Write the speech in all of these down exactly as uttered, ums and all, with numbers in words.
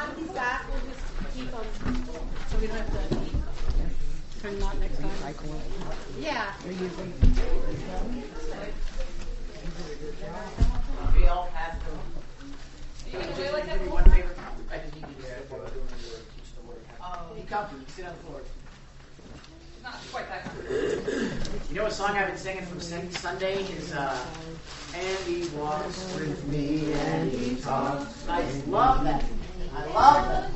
ones he's got, we'll just keep them so we don't have to turn them out next time. Yeah. We all have them. You can do like that. One favor. I just need you to teach the word. You come, you sit on the floor. Not quite that good. You know what song I've been singing from Sunday is uh, And He Walks With Me and He Talks. I love that. I love that.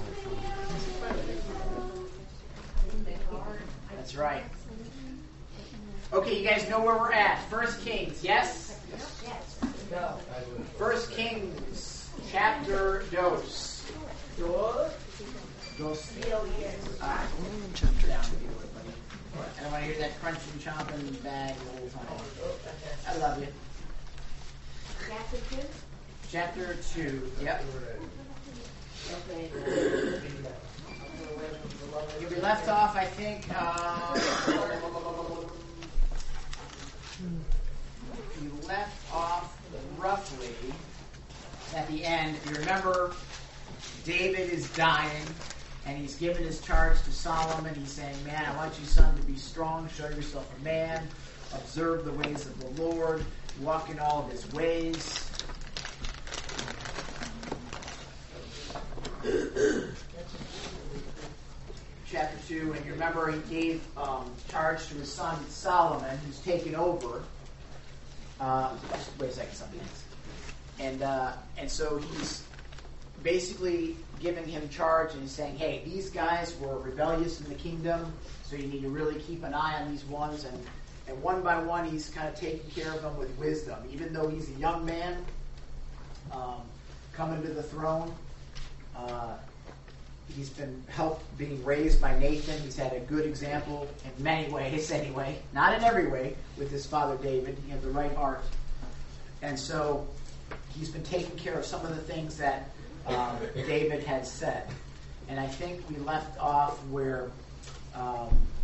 That's right. Okay, you guys know where we're at. First Kings, yes? Yes. No. First Kings, chapter dos. Dos? Dos. Ah, chapter down. I don't want to hear that crunching, chomping bag the whole time. I love you. Chapter two? Chapter two, yep. Okay. We left off, I think, uh, we left off roughly at the end. If you remember, David is dying. And he's given his charge to Solomon. He's saying, man, I want you, son, to be strong. Show yourself a man. Observe the ways of the Lord. Walk in all of his ways. Chapter two, and you remember he gave um, charge to his son Solomon, who's taken over. Uh, just wait a second, something else. And, uh, and so he's basically giving him charge and he's saying, hey, these guys were rebellious in the kingdom, so you need to really keep an eye on these ones. And, and one by one, he's kind of taking care of them with wisdom. Even though he's a young man um, coming to the throne, uh, he's been helped being raised by Nathan. He's had a good example in many ways anyway, not in every way, with his father David. He had the right heart. And so he's been taking care of some of the things that Um, David had said. And I think we left off where um,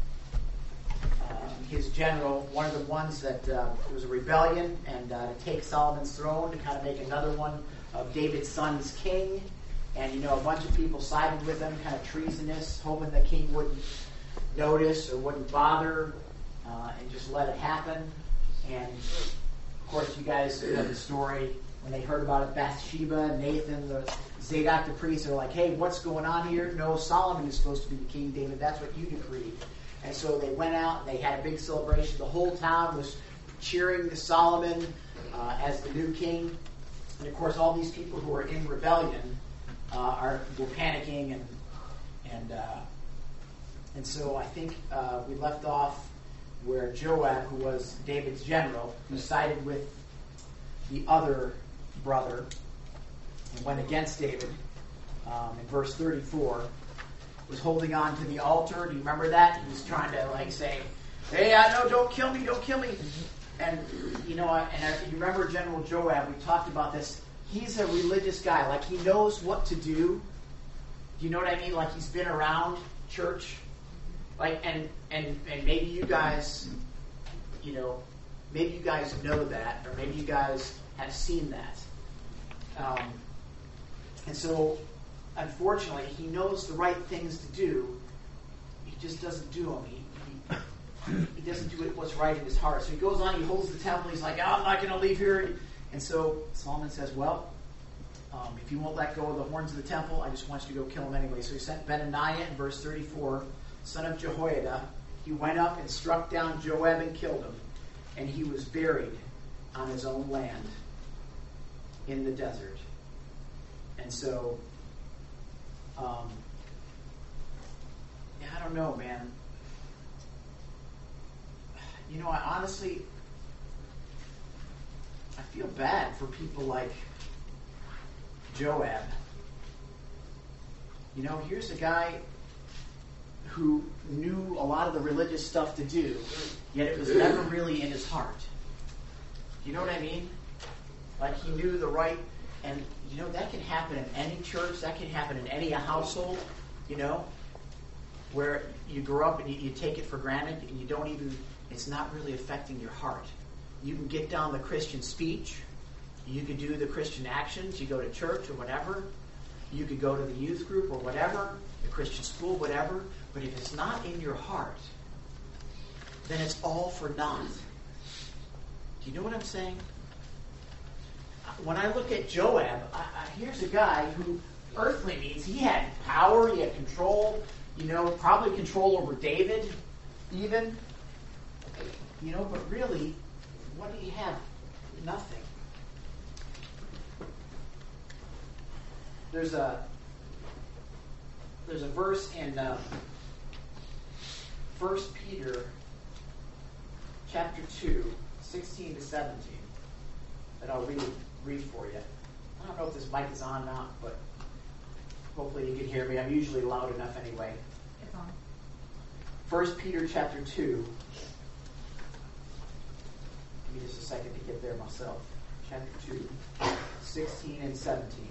uh, his general, one of the ones that uh, there was a rebellion and uh, to take Solomon's throne, to kind of make another one of David's sons king. And, you know, a bunch of people sided with him, kind of treasonous, hoping the king wouldn't notice or wouldn't bother uh, and just let it happen. And, of course, you guys know the story. When they heard about it, Bathsheba, Nathan, the Zadok the priest, they're like, hey, what's going on here? No, Solomon is supposed to be the king, David. That's what you decreed. And so they went out and they had a big celebration. The whole town was cheering to Solomon uh, as the new king. And, of course, all these people who are in rebellion uh, are were panicking. And and uh, and so I think uh, we left off where Joab, who was David's general, who sided with the other brother and went against David um, in verse thirty-four, was holding on to the altar. Do you remember that? He was trying to like say, hey, I know, don't kill me, don't kill me. And, you know, and I, you remember General Joab, we talked about this. He's a religious guy. Like, he knows what to do. Do you know what I mean? Like, he's been around church. Like, and, and, and maybe you guys, you know, maybe you guys know that, or maybe you guys have seen that. Um, and so, unfortunately, he knows the right things to do. He just doesn't do them. He, he, he doesn't do it what's right in his heart. So he goes on, he holds the temple, he's like, oh, I'm not going to leave here. And so Solomon says, well, um, if you won't let go of the horns of the temple, I just want you to go kill him anyway. So he sent Benaniah in verse thirty-four, son of Jehoiada. He went up and struck down Joab and killed him. And he was buried on his own land in the desert. And so, um, yeah, I don't know, man. You know, I honestly, I feel bad for people like Joab. You know, here's a guy who knew a lot of the religious stuff to do, yet it was never really in his heart. You know what I mean? Like, he knew the right, and, you know, that can happen in any church, that can happen in any household, you know, where you grow up and you, you take it for granted, and you don't even, it's not really affecting your heart. You can get down the Christian speech, you can do the Christian actions, you go to church or whatever, You could go to the youth group or whatever, the Christian school, whatever. But if it's not in your heart, then it's all for naught. Do you know what I'm saying? When I look at Joab, I, I, here's a guy who, earthly means, he had power, he had control, you know, probably control over David, even. You know, but really, what did he have? Nothing. There's a there's a verse in uh, First Peter chapter two, sixteen to seventeen, that I'll read read for you. I don't know if this mic is on or not, but hopefully you can hear me. I'm usually loud enough anyway. It's on. First Peter chapter two. Give me just a second to get there myself. Chapter two, sixteen and seventeen.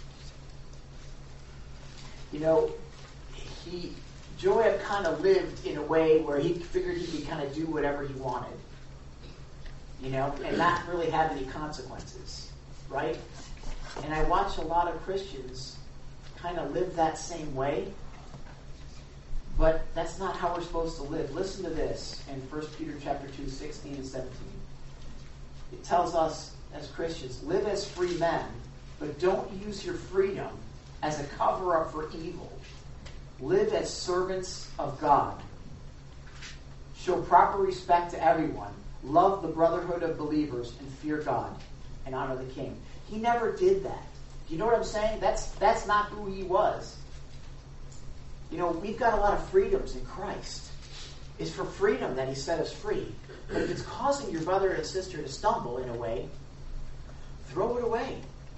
You know, he Joab kind of lived in a way where he figured he could kind of do whatever he wanted. You know, and not really have any consequences, right? And I watch a lot of Christians kind of live that same way, but that's not how we're supposed to live. Listen to this in First Peter chapter two, sixteen and seventeen. It tells us as Christians, live as free men, but don't use your freedom as a cover-up for evil. Live as servants of God. Show proper respect to everyone. Love the brotherhood of believers and fear God and honor the king. He never did that. Do you know what I'm saying? That's that's not who he was. You know, we've got a lot of freedoms in Christ. It's for freedom that he set us free. But if it's causing your brother and sister to stumble in a way, throw it away.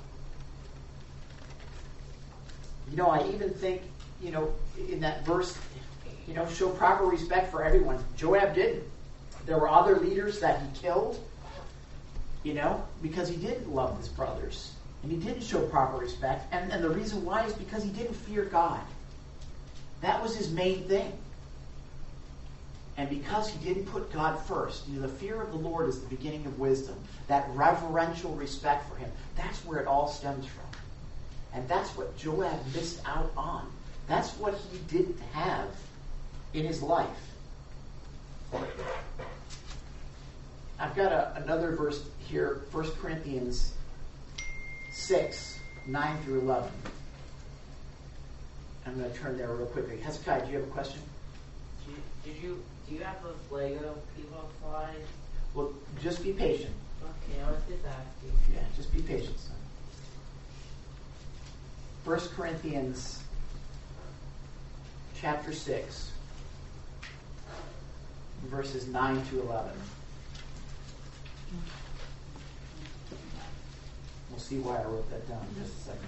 You know, I even think, you know, in that verse, you know, show proper respect for everyone. Joab didn't. There were other leaders that he killed, you know, because he didn't love his brothers. And he didn't show proper respect. And, and the reason why is because he didn't fear God. That was his main thing. And because he didn't put God first, you know, the fear of the Lord is the beginning of wisdom. That reverential respect for him. That's where it all stems from. And that's what Joab missed out on. That's what he didn't have in his life. I've got a, another verse here, First Corinthians six, nine through eleven. I'm going to turn there real quickly. Hezekiah, do you have a question? Did you, did you do you have those Lego people fly? Well, just be patient. Okay, I was just asking. Yeah, just be patient, son. First Corinthians chapter six, verses nine to eleven. We'll see why I wrote that down in just a second.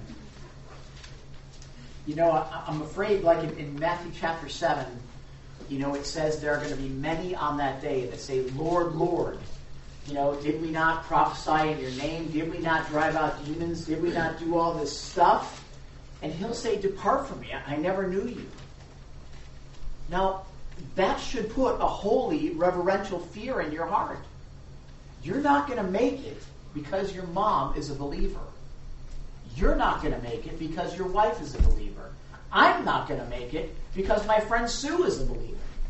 You know, I, I'm afraid, like in, in Matthew chapter seven, you know, it says there are going to be many on that day that say, Lord, Lord, you know, did we not prophesy in your name? Did we not drive out demons? Did we not do all this stuff? And he'll say, depart from me. I, I never knew you. Now, that should put a holy, reverential fear in your heart. You're not going to make it because your mom is a believer. You're not going to make it because your wife is a believer. I'm not going to make it because my friend Sue is a believer.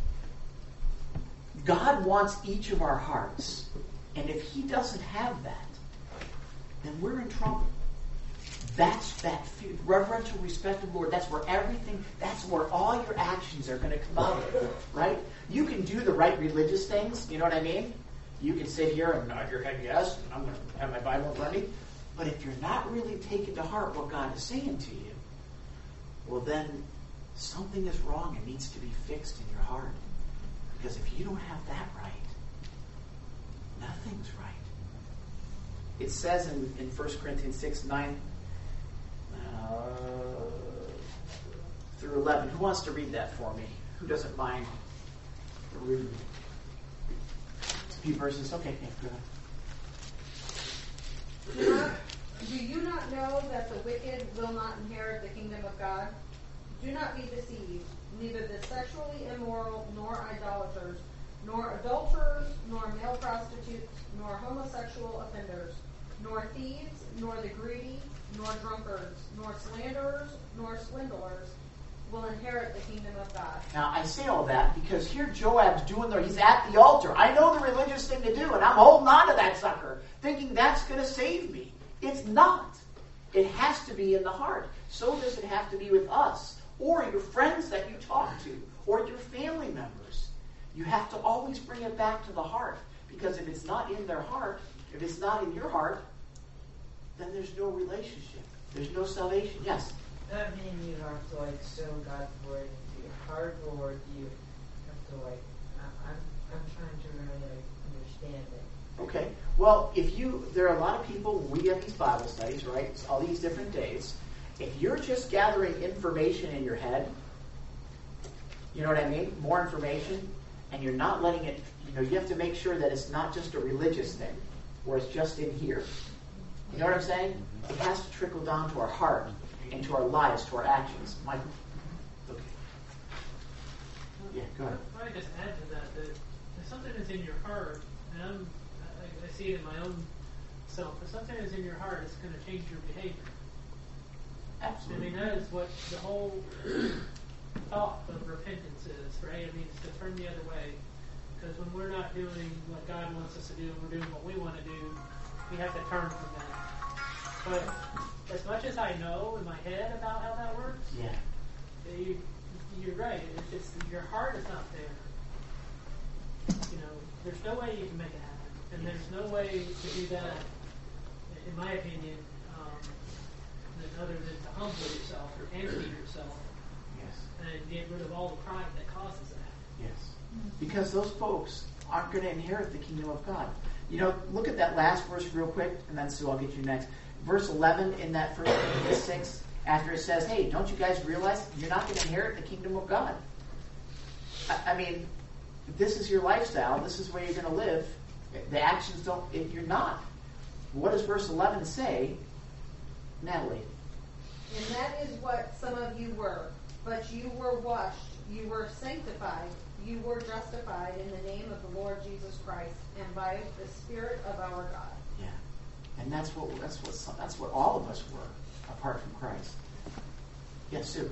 God wants each of our hearts. And if he doesn't have that, then we're in trouble. That's that fear, reverential respect of the Lord. That's where everything, that's where all your actions are going to come out of, right? You can do the right religious things, you know what I mean? You can sit here and nod your head yes, and I'm going to have my Bible in front of me. But if you're not really taking to heart what God is saying to you, well then something is wrong and needs to be fixed in your heart. Because if you don't have that right, nothing's right. It says in, in First Corinthians six, nine uh, through eleven. Who wants to read that for me? Who doesn't mind reading a few verses? Okay, yeah, go ahead. Do, not, do you not know that the wicked will not inherit the kingdom of God? Do not be deceived. Neither the sexually immoral, nor idolaters, nor adulterers, nor male prostitutes, nor homosexual offenders, nor thieves, nor the greedy, nor drunkards, nor slanderers, nor swindlers will inherit the kingdom of God. Now, I say all that because here Joab's doing the, he's at the altar. I know the religious thing to do, and I'm holding on to that sucker, thinking that's going to save me. It's not. It has to be in the heart. So does it have to be with us, or your friends that you talk to, or your family members. You have to always bring it back to the heart, because if it's not in their heart, if it's not in your heart, then there's no relationship. There's no salvation. Yes? That means you have to like sow God's word into your heart, or do you have to like? I, I'm I'm trying to really like understand it. Okay. Well, if you, there are a lot of people. We have these Bible studies, right? It's all these different days. If you're just gathering information in your head, you know what I mean? More information, and you're not letting it. You know, you have to make sure that it's not just a religious thing, where it's just in here. You know what I'm saying? It has to trickle down to our heart, into our lives, to our actions. Michael? Okay. Yeah, go ahead. If I just add to that, that if something is in your heart, and I'm, I, I see it in my own self, if something is in your heart, it's going to change your behavior. Absolutely. I mean, that is what the whole thought of repentance is, right? I mean, it's to turn the other way. Because when we're not doing what God wants us to do, and we're doing what we want to do, we have to turn from that. But as much as I know in my head about how that works, Yeah. you, you're right. If it's, your heart is not there, you know, there's no way you can make it happen. And there's no way to do that, in my opinion, um, than other than to humble yourself or empty yourself Yes. and get rid of all the pride that causes that. Yes. Because those folks aren't going to inherit the kingdom of God. You know, look at that last verse real quick, and then Sue, I'll get you next. Verse eleven in that first Corinthians six, after it says, hey, don't you guys realize you're not going to inherit the kingdom of God? I, I mean, this is your lifestyle. This is where you're going to live. The actions don't, if you're not. What does verse eleven say? Natalie. And that is what some of you were. But you were washed, you were sanctified, you were justified in the name of the Lord Jesus Christ and by the Spirit of our God. Yeah. And that's what that's what that's what all of us were, apart from Christ. Yes, Sue.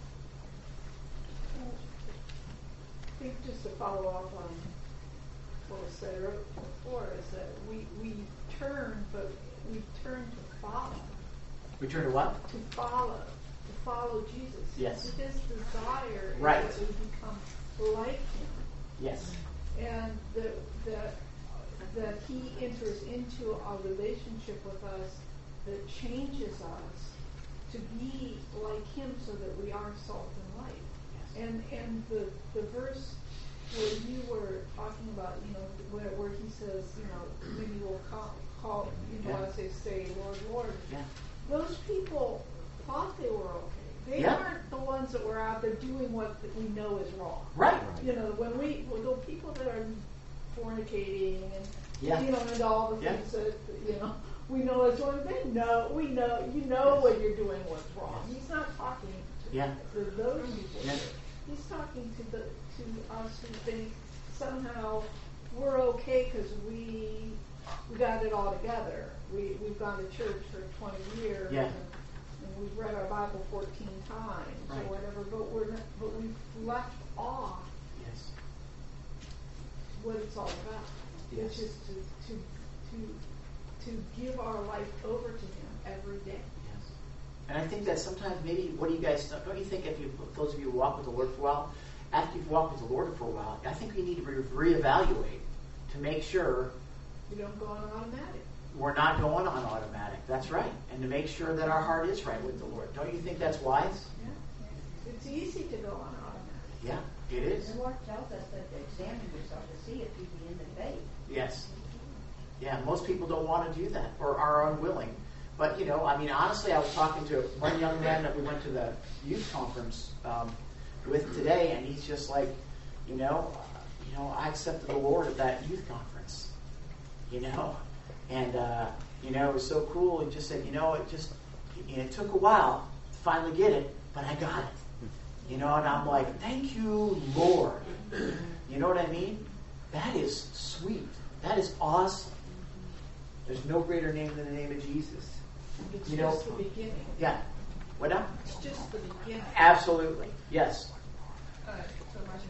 I think just to follow up on what was said before is that we, we turn, but we turn to follow. Return to what? To follow. To follow Jesus. Yes. His desire Right. is that we become like him. Yes. And the, the, that he enters into a relationship with us that changes us to be like him so that we are salt and light. Yes. And and the, the verse where you were talking about, you know, where, where he says, you know, many will call, call you know, Yeah. as they say, Lord, Lord. Yeah. Those people thought they were okay. They Yeah. aren't the ones that were out there doing what we know is wrong. Right. You know, when we, well, the people that are fornicating and, Yeah. you know, and all the Yeah. things that, you know, we know is wrong, they know, we know, you know Yes. what you're doing was wrong. Yes. He's not talking to, Yeah. to those people. Yeah. He's talking to the to us who think somehow we're okay because we we got it all together. We we've gone to church for twenty years. Yeah. And, and we've read our Bible fourteen times Right. or whatever, but we're not, but we've left off Yes. what it's all about, Yes. which is to to to to give our life over to Him every day. Yes. And I think that sometimes maybe, what do you guys, don't you think if you, those of you who walk with the Lord for a while, after you've walked with the Lord for a while, I think we need to re- reevaluate to make sure We don't go on automatic. we're not going on automatic. That's right. And to make sure that our heart is right with the Lord. Don't you think that's wise? Yeah. It's easy to go on automatic. Yeah, it is. The Lord tells us to examine yourself to see if you be in the faith. Yes. Yeah, most people don't want to do that or are unwilling. But, you know, I mean, honestly, I was talking to one young man that we went to the youth conference um, with today, and he's just like, you know, uh, you know, I accepted the Lord at that youth conference, you know. And, uh, you know, it was so cool. He just said, you know, it just, you know, it took a while to finally get it, but I got it. You know, and I'm like, thank you, Lord. You know what I mean? That is sweet. That is awesome. There's no greater name than the name of Jesus. It's You know- just the beginning. Yeah. What now? It's just the beginning. Absolutely. Yes. Uh, so Roger,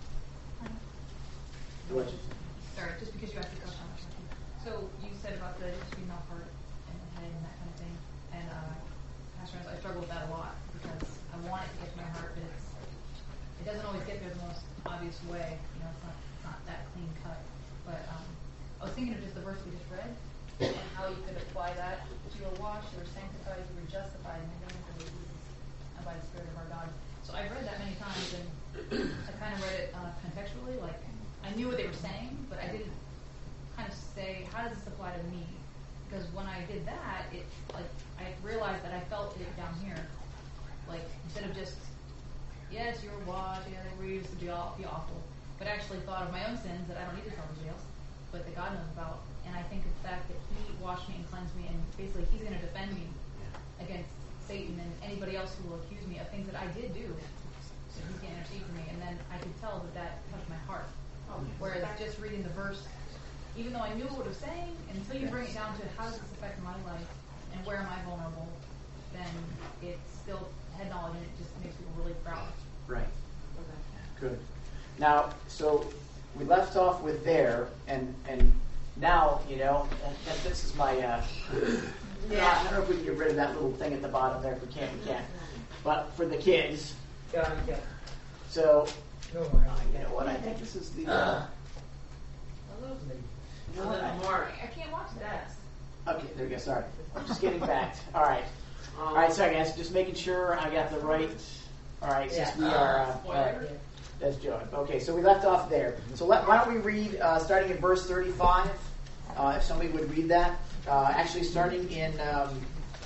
What? sorry, just because you asked the question, I'm not sure. So you said about the female heart and the head and that kind of thing, and uh, Pastor Ernest, I struggle with that a lot because I want it to get to my heart, but it's it doesn't always get there the most obvious way. You know, it's not it's not that clean cut. But um, I was thinking of just the verse we just read and how you could apply that. You were washed, you were sanctified, you were justified in the name of the Lord Jesus and by the Spirit of our God. So I've read that many times, and I kind of read it uh, contextually, like I knew what they were saying, but I didn't kind of say, how does this apply to me? Because when I did that, it like I realized that I felt it down here, like instead of just yes, you were washed, yeah, we used to be all be awful, but I actually thought of my own sins that I don't need to tell anybody else, but that God knows about. And I think the fact that He washed me and cleansed me, and basically He's going to defend me against Satan and anybody else who will accuse me of things that I did do. So He's going to intercede for me, and then I could tell that that touched my heart. Whereas just reading the verse, even though I knew what it was saying, until you bring it down to how does this affect my life and where am I vulnerable, then it's still head knowledge, and it just makes people really proud. Right. Good. Now, so we left off with there, and and now, you know, and, and this is my, uh, yeah, I don't know if we can get rid of that little thing at the bottom there. If we can't, we can't. But for the kids, Yeah, yeah. so, No, uh, you know what, I think this is the, uh, I love me. you know what, I- Mark. I can't watch that. okay, there we go, sorry. I'm just getting back. All right. All right, sorry guys, just making sure I got the right, all right, since we are, uh, all right. That's Joe. Okay, so we left off there. So let, why don't we read, uh, starting in verse thirty-five, uh, if somebody would read that. Uh, actually, starting in um,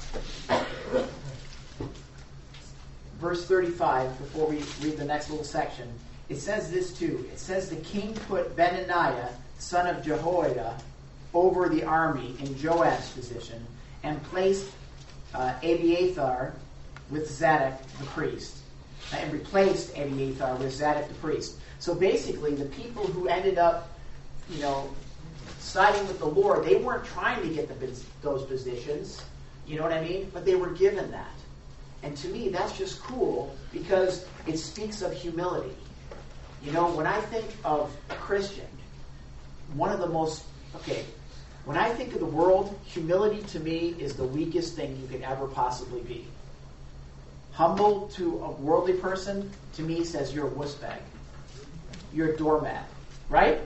verse thirty-five, before we read the next little section. It says this too. It says, the king put Benaniah, son of Jehoiada, over the army in Joab's position, and placed uh, Abiathar with Zadok the priest. And replaced Abiathar with Zadok the priest. So basically, the people who ended up, you know, siding with the Lord, they weren't trying to get the, those positions. You know what I mean? But they were given that. And to me, that's just cool because it speaks of humility. You know, when I think of a Christian, one of the most, okay, when I think of the world, humility to me is the weakest thing you could ever possibly be. Humble to a worldly person, to me, says you're a wuss bag. You're a doormat. Right?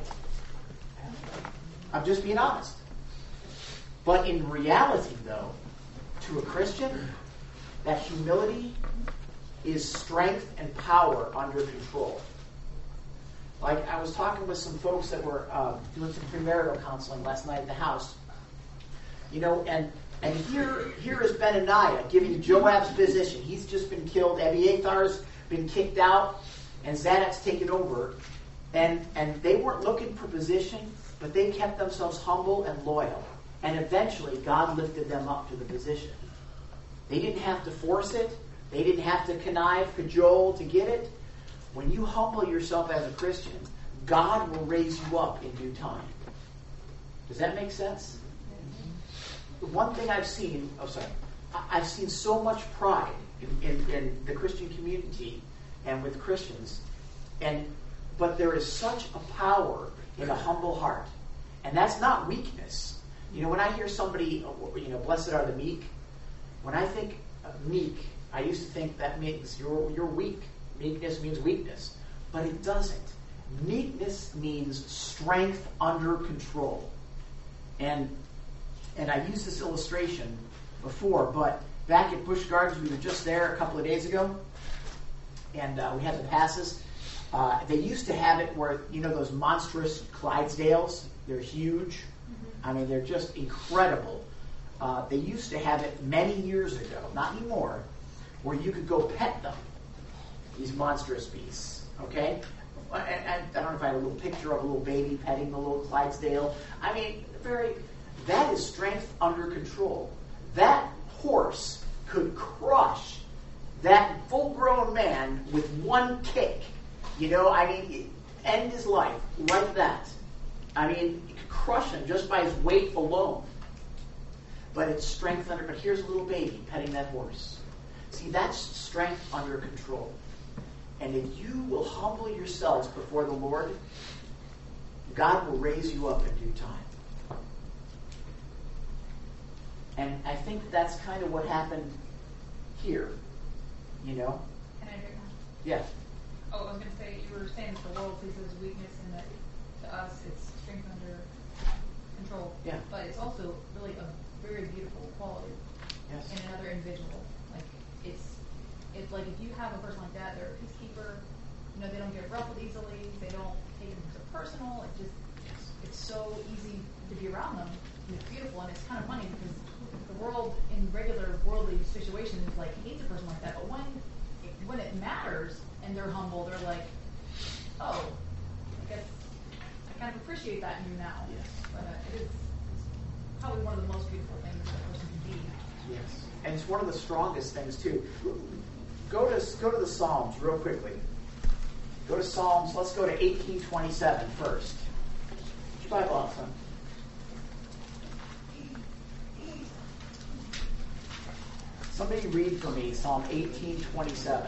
I'm just being honest. But in reality, though, to a Christian, that humility is strength and power under control. Like, I was talking with some folks that were uh, doing some premarital counseling last night at the house. You know, and And here, here is Benaniah giving Joab's position. He's just been killed. Abiathar's been kicked out, and Zadok's taken over. And and they weren't looking for position, but they kept themselves humble and loyal. And eventually, God lifted them up to the position. They didn't have to force it. They didn't have to connive, cajole to get it. When you humble yourself as a Christian, God will raise you up in due time. Does that make sense? One thing I've seen, oh sorry, I've seen so much pride in, in, in the Christian community and with Christians, and but there is such a power in a humble heart, and that's not weakness. You know, when I hear somebody, you know, blessed are the meek, when I think of meek, I used to think that means you're you're weak. Meekness means weakness, but it doesn't. Meekness means strength under control, and. And I used this illustration before, but back at Busch Gardens, we were just there a couple of days ago, and uh, we had the passes. Uh, they used to have it where, you know, those monstrous Clydesdales, they're huge. Mm-hmm. I mean, they're just incredible. Uh, they used to have it many years ago, not anymore, where you could go pet them, these monstrous beasts, okay? And, and I don't know if I had a little picture of a little baby petting the little Clydesdale. I mean, very... That is strength under control. That horse could crush that full-grown man with one kick. You know, I mean, end his life like that. I mean, you could crush him just by his weight alone. but it's strength under, but here's a little baby petting that horse. See, that's strength under control. And if you will humble yourselves before the Lord, God will raise you up in due time. And I think that's kind of what happened here, you know? Can I do that? Yeah. Oh, I was going to say, you were saying that the world sees it as weakness and that to us it's strength under control. Yeah. But it's also really a very beautiful quality Yes. in another individual. Like, it's, it's like if you have a person like that, they're a peacekeeper, you know, they don't get ruffled easily, they don't take it so personal, it just, it's so easy to be around them. And it's beautiful, and it's kind of funny because the world in regular worldly situations like hates a person like that, but when it, when it matters and they're humble, they're like, oh, I guess I kind of appreciate that in you now. Yes. But uh, it is probably one of the most beautiful things that a person can be. Yes. And it's one of the strongest things too. Go to go to the Psalms real quickly. Go to Psalms. Let's go to eighteen twenty-seven first. Put your Bible out, son. Somebody read for me Psalm eighteen twenty-seven.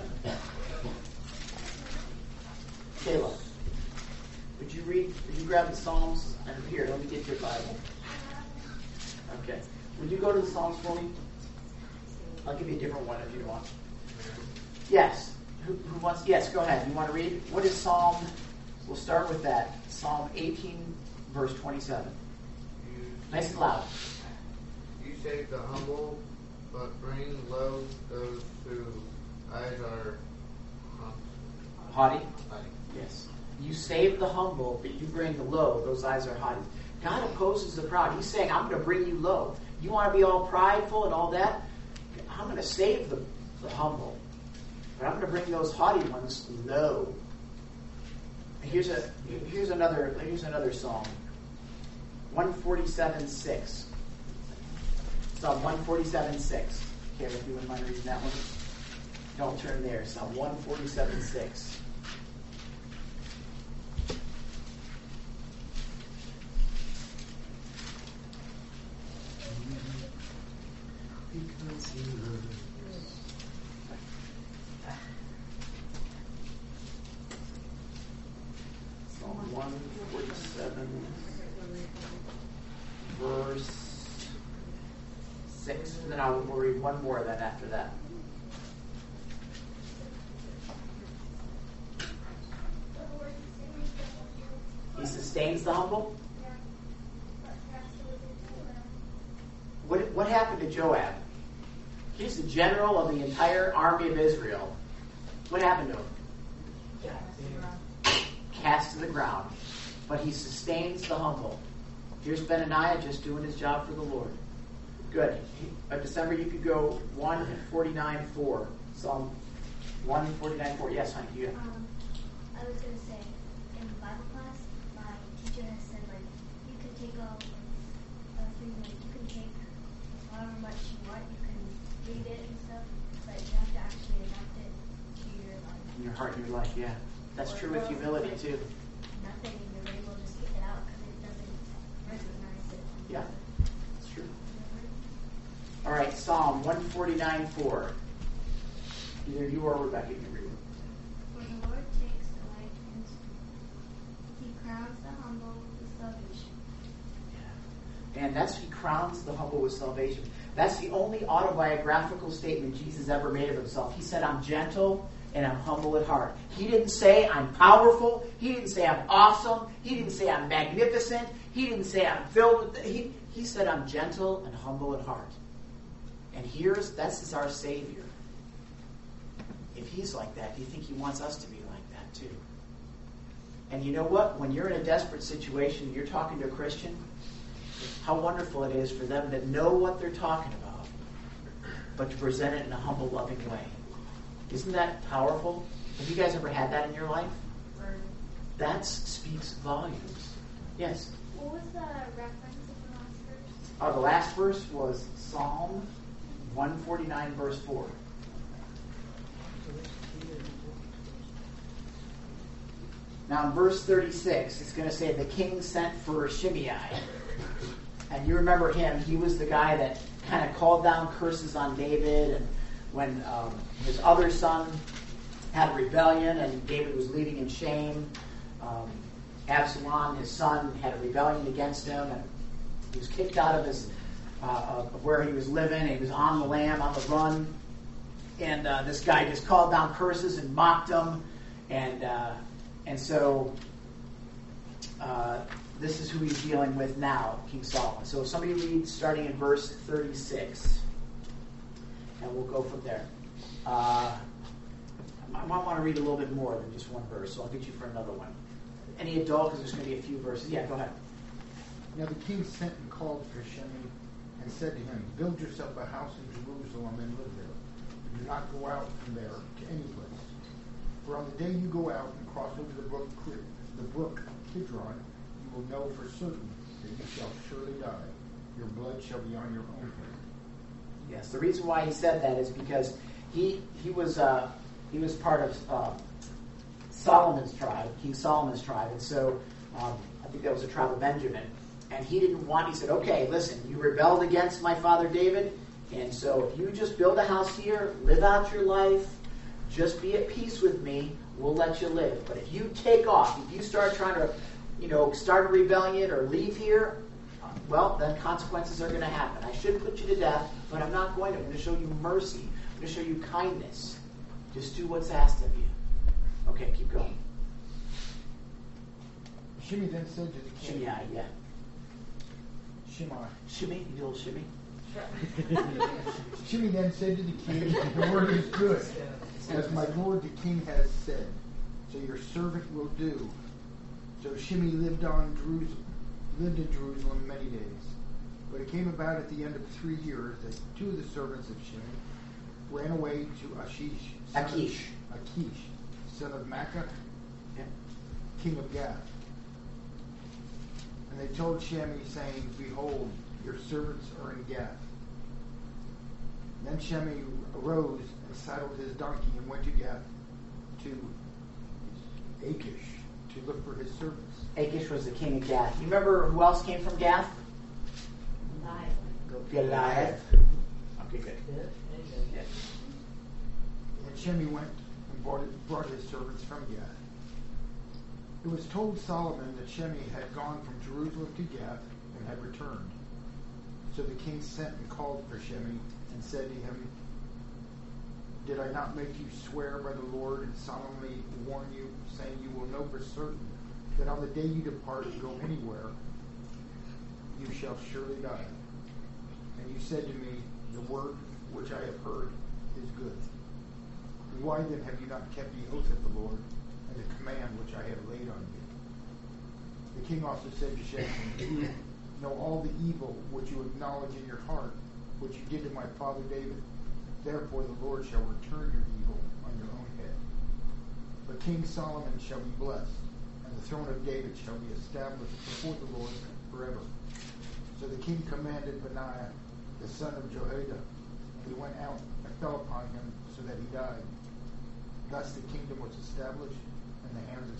Kayla, would you read? Would you grab the Psalms? And here, let me get your Bible. Okay. Would you go to the Psalms for me? I'll give you a different one if you don't want. Yes. Who, who wants? Yes, go ahead. You want to read? What is Psalm? We'll start with that. Psalm eighteen, verse twenty-seven. You, Nice and loud. you save the humble, but bring low those whose eyes are Haughty? haughty. Yes. You save the humble, but you bring the low. Those eyes are haughty. God opposes the proud. He's saying, I'm going to bring you low. You want to be all prideful and all that? I'm going to save the, the humble. But I'm going to bring those haughty ones low. Here's a here's another here's another song. one forty-seven six. Psalm one forty-seven six. Okay, if you wouldn't mind reading that one. Don't turn there. Psalm one forty-seven six. Because he loves. Psalm one forty-seven, verse six. And then I'll we'll read one more then after that. He sustains the humble. What, what happened to Joab? He's the general of the entire army of Israel. What happened to him? Cast to the ground. But he sustains the humble. Here's Benaniah just doing his job for the Lord. Good. Uh, December, you could go one forty-nine four. Psalm one forty-nine four. Yes, honey, you. Um, I was going to say, in Bible class, my teacher has said, like, you can take a, a thing, like, you can take however much you want, you can read it and stuff, but you have to actually adapt it to your life. In your heart and your life, yeah. That's true with humility, too. Nothing, and your brain will just kick it out because it doesn't recognize it. Yeah, that's true. All right, Psalm one forty-nine four. Either you or Rebecca can read it. For the Lord takes delight in his people. He crowns the humble with salvation. And that's he crowns the humble with salvation. That's the only autobiographical statement Jesus ever made of himself. He said, I'm gentle and I'm humble at heart. He didn't say I'm powerful. He didn't say I'm awesome. He didn't say I'm magnificent. He didn't say I'm filled with... He, he said I'm gentle and humble at heart. And here's, that's is our Savior. If he's like that, do you think he wants us to be like that too? And you know what? When you're in a desperate situation, you're talking to a Christian, how wonderful it is for them to know what they're talking about, but to present it in a humble, loving way. Isn't that powerful? Have you guys ever had that in your life? That speaks volumes. Yes? What was the reference of the last verse? Uh, the last verse was Psalm one forty-nine, verse four. Now in verse thirty-six, it's going to say the king sent for Shimei. And you remember him. He was the guy that kind of called down curses on David, and when um, his other son had a rebellion and David was leading in shame, um, Absalom, his son, had a rebellion against him, and he was kicked out of his uh, of where he was living, and he was on the lam, on the run, and uh, this guy just called down curses and mocked him, and uh, and so uh, this is who he's dealing with now, King Solomon. So if somebody reads starting in verse thirty-six, and we'll go from there. Uh, I might want to read a little bit more than just one verse, so I'll get you for another one. Any adult, because there's going to be a few verses. Yeah, go ahead. Now the king sent and called for Shimei and said to him, "Build yourself a house in Jerusalem and live there. Do not go out from there to any place. For on the day you go out and cross over the brook, the brook Kidron, you will know for certain that you shall surely die. Your blood shall be on your own head." Yes, the reason why he said that is because he he was uh, he was part of uh, Solomon's tribe, King Solomon's tribe, and so um, I think that was the tribe of Benjamin. And he didn't want. He said, "Okay, listen, you rebelled against my father David, and so if you just build a house here, live out your life, just be at peace with me, we'll let you live. But if you take off, if you start trying to, you know, start a rebellion or leave here, well, then consequences are going to happen. I should put you to death, but I'm not going to. I'm going to show you mercy. I'm going to show you kindness. Just do what's asked of you." Okay, keep going. Shimei then said to the king, Shimei, yeah. Shimei. Shimei, you do a little shimmy. Shimei then said to the king, "The word is good, as my lord the king has said. So your servant will do." So Shimei lived on Jerusalem, lived in Jerusalem many days. But it came about at the end of three years that two of the servants of Shimei ran away to Ashish, son Achish. of, Achish, son of Maacah, Yeah. king of Gath. And they told Shimei, saying, "Behold, your servants are in Gath." Then Shimei arose and saddled his donkey and went to Gath to Achish to look for his servants. Achish was the king of Gath. You remember who else came from Gath? Goliath. Okay, good. Yeah. And Shimei went and brought, brought his servants from Gath. It was told Solomon that Shimei had gone from Jerusalem to Gath and had returned. So the king sent and called for Shimei and said to him, "Did I not make you swear by the Lord and solemnly warn you, saying you will know for certain that on the day you depart and go anywhere, you shall surely die? And you said to me, the word which I have heard is good. Why then have you not kept the oath of the Lord and the command which I have laid on you?" The king also said to Shimei, "You know all the evil which you acknowledge in your heart, which you did to my father David. Therefore the Lord shall return your evil on your own head. But King Solomon shall be blessed, and the throne of David shall be established before the Lord forever." So the king commanded Benaiah, the son of Jehoiada, and he went out and fell upon him so that he died. Thus the kingdom was established in the hands of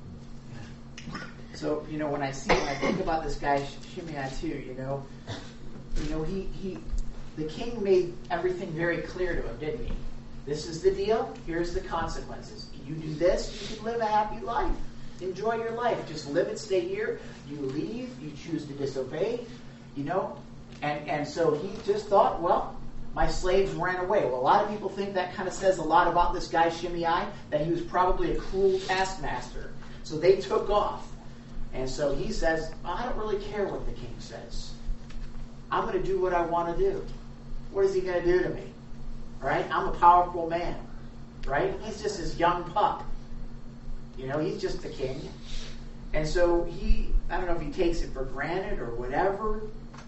Solomon. So, you know, when I see, when I think about this guy, Shimei too, you know, you know, he, he, the king made everything very clear to him, didn't he? This is the deal. Here's the consequences. You do this, you can live a happy life. Enjoy your life. Just live it, stay here. You leave, you choose to disobey, you know. And, and so he just thought, well, my slaves ran away. Well, a lot of people think that kind of says a lot about this guy Shimei, that he was probably a cruel taskmaster. So they took off. And so he says, I don't really care what the king says. I'm going to do what I want to do. What is he going to do to me? Right? I'm a powerful man. Right? He's just this young pup. You know, he's just the king. And so he, I don't know if he takes it for granted or whatever,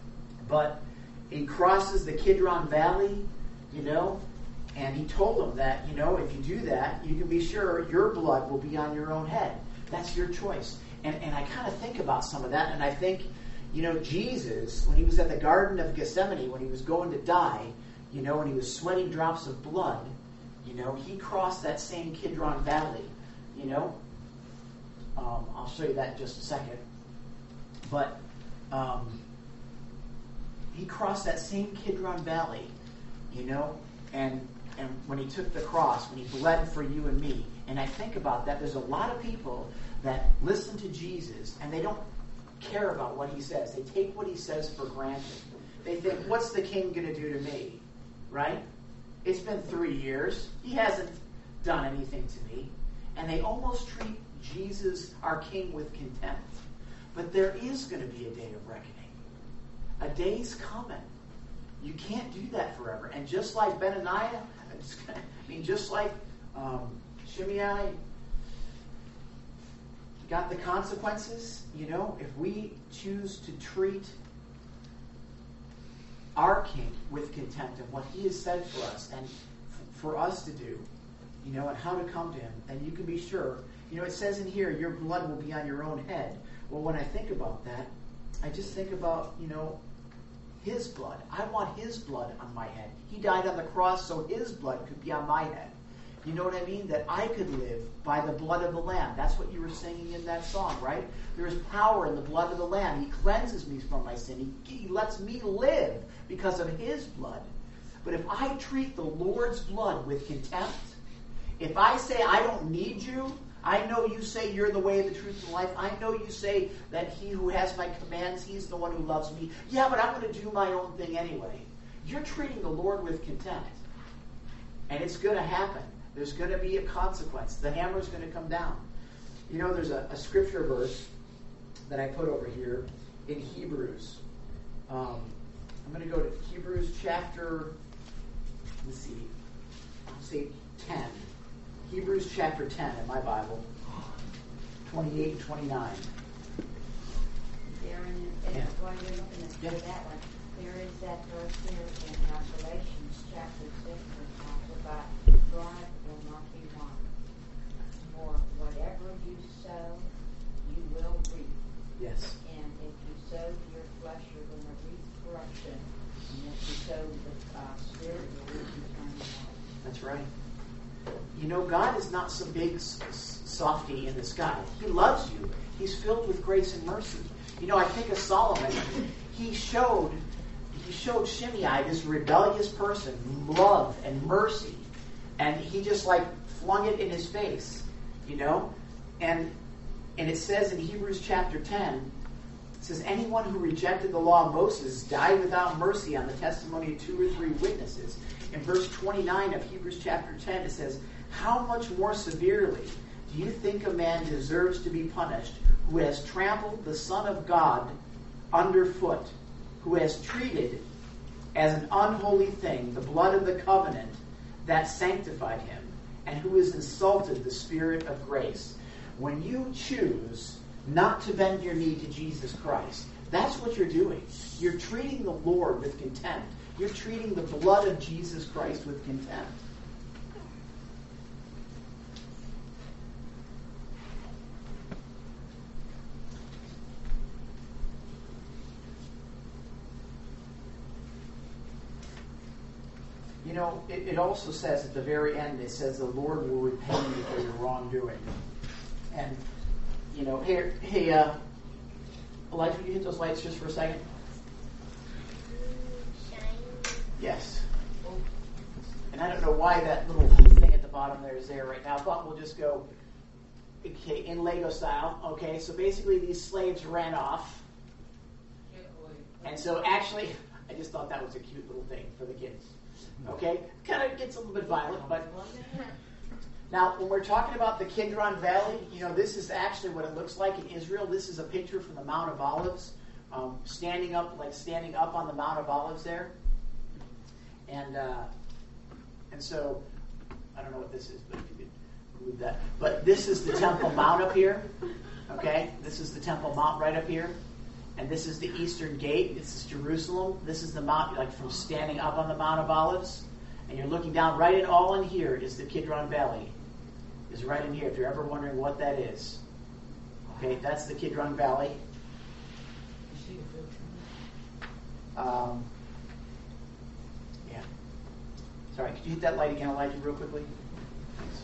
but he crosses the Kidron Valley, you know, and he told him that, you know, if you do that, you can be sure your blood will be on your own head. That's your choice. And and I kind of think about some of that, and I think, you know, Jesus, when he was at the Garden of Gethsemane, when he was going to die, you know, and he was sweating drops of blood, you know, he crossed that same Kidron Valley, you know. Um, I'll show you that in just a second. But, um, he crossed that same Kidron Valley, you know, and and when he took the cross, when he bled for you and me. And I think about that. There's a lot of people that listen to Jesus and they don't care about what he says. They take what he says for granted. They think, what's the king going to do to me? Right? It's been three years. He hasn't done anything to me. And they almost treat Jesus, our king, with contempt. But there is going to be a day of reckoning. A day's coming. You can't do that forever. And just like Benaniah, I mean, just like um, Shimei got the consequences, you know, if we choose to treat our king with contempt and what he has said for us and f- for us to do, you know, and how to come to him, then you can be sure. You know, it says in here, your blood will be on your own head. Well, when I think about that, I just think about, you know, his blood. I want his blood on my head. He died on the cross so his blood could be on my head. You know what I mean? That I could live by the blood of the Lamb. That's what you were singing in that song, right? There is power in the blood of the Lamb. He cleanses me from my sin. He, he lets me live because of his blood. But if I treat the Lord's blood with contempt, if I say I don't need you, I know you say you're the way, the truth, and life. I know you say that he who has my commands, he's the one who loves me. Yeah, but I'm going to do my own thing anyway. You're treating the Lord with contempt. And it's going to happen. There's going to be a consequence. The hammer's going to come down. You know, there's a, a scripture verse that I put over here in Hebrews. Um, I'm going to go to Hebrews chapter, let's see, I'll say ten. Hebrews chapter ten in my Bible, twenty-eight and twenty-nine. There in, in Yeah. while you're looking at Yeah. that one, there is that verse here in uh, Galatians chapter six that talks about God will not be mocked. For whatever you sow, you will reap. Yes. And if you sow to your flesh, you're going to reap corruption. And if you sow to the uh, Spirit, you'll reap eternal life. That's right. You know, God is not some big s- s- softy in the sky. He loves you. He's filled with grace and mercy. You know, I think of Solomon. He showed, he showed Shimei, this rebellious person, love and mercy, and he just like flung it in his face. You know, and and it says in Hebrews chapter ten, it says, anyone who rejected the law of Moses died without mercy on the testimony of two or three witnesses. In verse twenty-nine of Hebrews chapter ten, it says, how much more severely do you think a man deserves to be punished who has trampled the Son of God underfoot, who has treated as an unholy thing the blood of the covenant that sanctified him, and who has insulted the Spirit of grace? When you choose not to bend your knee to Jesus Christ, that's what you're doing. You're treating the Lord with contempt. You're treating the blood of Jesus Christ with contempt. You know, it, it also says at the very end, it says the Lord will repay you for your wrongdoing. And, you know, hey, hey uh, Elijah, would you hit those lights just for a second? Yes. And I don't know why that little thing at the bottom there is there right now, but we'll just go, okay, in Lego style. Okay, so basically these slaves ran off. And so actually, I just thought that was a cute little thing for the kids. Okay, kind of gets a little bit violent, but now when we're talking about the Kidron Valley, you know, this is actually what it looks like in Israel. This is a picture from the Mount of Olives, um, standing up, like standing up on the Mount of Olives there. And uh, and so, I don't know what this is, but if you could move that. But this is the Temple Mount up here. Okay, this is the Temple Mount right up here. And this is the Eastern Gate. This is Jerusalem. This is the mount, like from standing up on the Mount of Olives. And you're looking down right in, all in here is the Kidron Valley. Is right in here, if you're ever wondering what that is. Okay, that's the Kidron Valley. Um, yeah. Sorry, could you hit that light again, Elijah, real quickly? Thanks.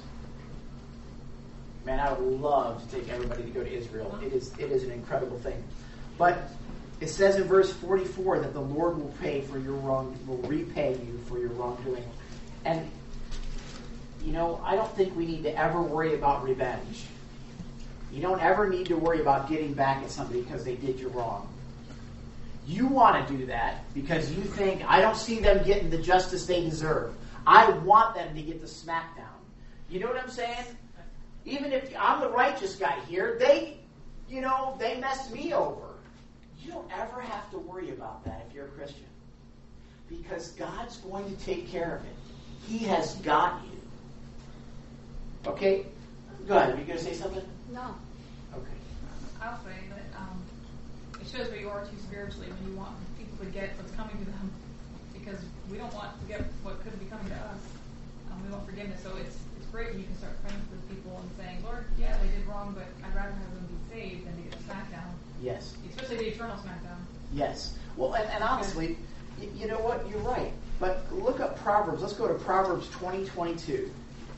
Man, I would love to take everybody to go to Israel. It is it is an incredible thing. But It says in verse forty-four that the Lord will pay for your wrong, will repay you for your wrongdoing. And, you know, I don't think we need to ever worry about revenge. You don't ever need to worry about getting back at somebody because they did you wrong. You want to do that because you think, I don't see them getting the justice they deserve. I want them to get the smackdown. You know what I'm saying? Even if I'm the righteous guy here, they, you know, they messed me over. You don't ever have to worry about that if you're a Christian. Because God's going to take care of it. He has got you. Okay? Go ahead. Are you going to say something? No. Okay. I'll say that um, it shows where you are too spiritually when you want people to get what's coming to them. Because we don't want to get what could be coming to us. Um, we want forgiveness. So it's it's great when you can start praying for people and saying, Lord, yeah, they did wrong, but I'd rather have them be saved than to get a smackdown. Yes. Especially the eternal smackdown. Yes. Well, and, and honestly, you, you know what? You're right. But look up Proverbs. Let's go to Proverbs twenty twenty-two.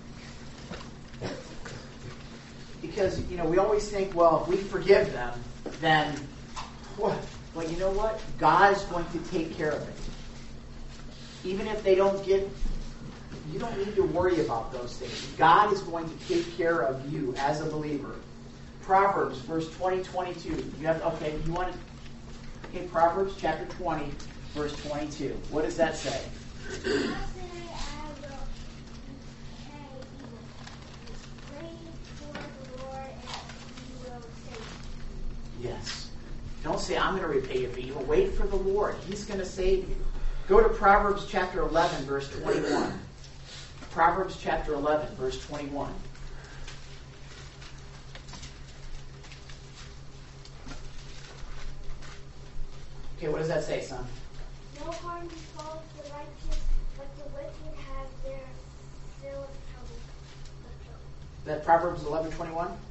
Because, you know, we always think, well, if we forgive them, then, well, you know what? God's going to take care of it. Even if they don't get, you don't need to worry about those things. God is going to take care of you as a believer. Proverbs, verse twenty, twenty-two. You have, okay, you want to, okay, Proverbs chapter twenty, verse twenty-two. What does that say? Yes. Don't say, I'm going to repay you for evil. Wait for the Lord. He's going to save you. Go to Proverbs chapter eleven, verse twenty-one. Proverbs chapter eleven, verse twenty-one. Okay, what does that say, son? No harm befalls the righteous, but the wicked have their fill of trouble. Of trouble. Is that Proverbs eleven twenty-one? Um,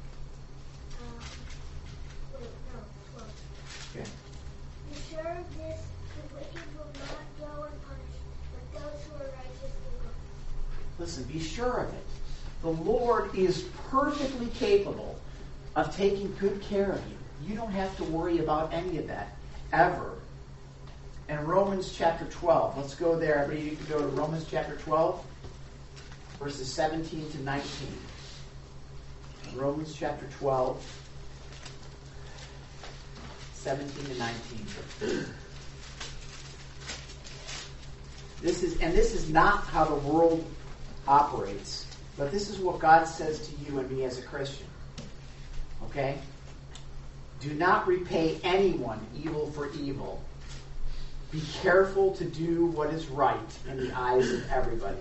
wait, no, twelve. Okay. Be sure of this, the wicked will not go unpunished, but those who are righteous will go. Listen, be sure of it. The Lord is perfectly capable of taking good care of you. You don't have to worry about any of that, ever. And Romans chapter twelve, let's go there. Everybody, you can go to Romans chapter twelve, verses seventeen to nineteen. Romans chapter twelve, seventeen to nineteen. This is, and this is not how the world operates, but this is what God says to you and me as a Christian. Okay? Do not repay anyone evil for evil. Be careful to do what is right in the eyes of everybody.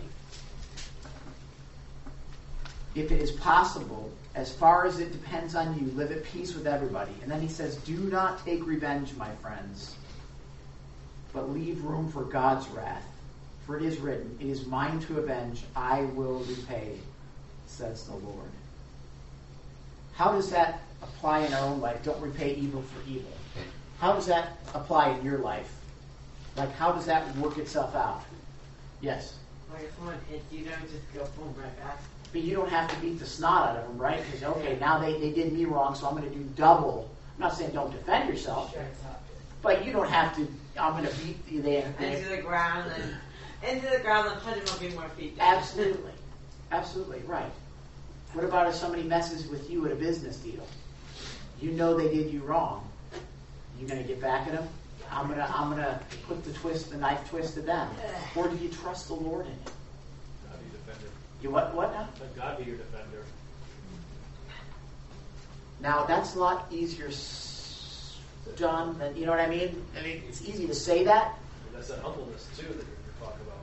If it is possible, as far as it depends on you, live at peace with everybody. And then he says, do not take revenge, my friends, but leave room for God's wrath. For it is written, it is mine to avenge, I will repay, says the Lord. How does that apply in our own life? Don't repay evil for evil. How does that apply in your life? Like, how does that work itself out? Yes? Like if someone hits you, don't just go boom right back. But you don't have to beat the snot out of them, right? Because, okay, now they, they did me wrong, so I'm going to do double. I'm not saying don't defend yourself, but you don't have to, I'm going to beat the... They, they, into the ground and into the ground and punch them a few more feet down. Absolutely. Absolutely, right. What about if somebody messes with you at a business deal? You know they did you wrong. You going to get back at them? I'm going to I'm gonna put the twist, the knife twist to them. Or do you trust the Lord in it? God be your defender. You what, what now? Let God be your defender. Now, that's a lot easier, John, than, you know what I mean? I mean, it's easy to say that. And that's that humbleness, too, that you're talking about.